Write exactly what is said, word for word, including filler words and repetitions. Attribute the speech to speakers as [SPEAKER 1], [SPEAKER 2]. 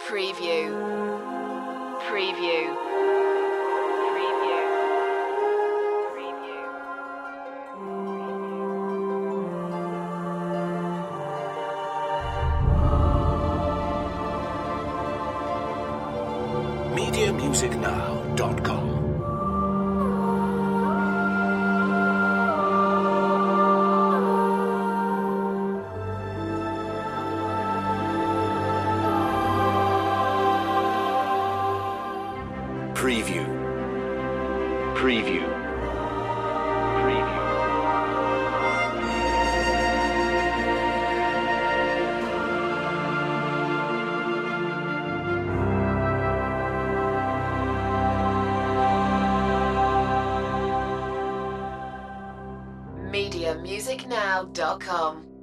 [SPEAKER 1] Preview. Preview. Preview. Preview.
[SPEAKER 2] media music now dot com. Preview. Preview. Preview.
[SPEAKER 1] media music now dot com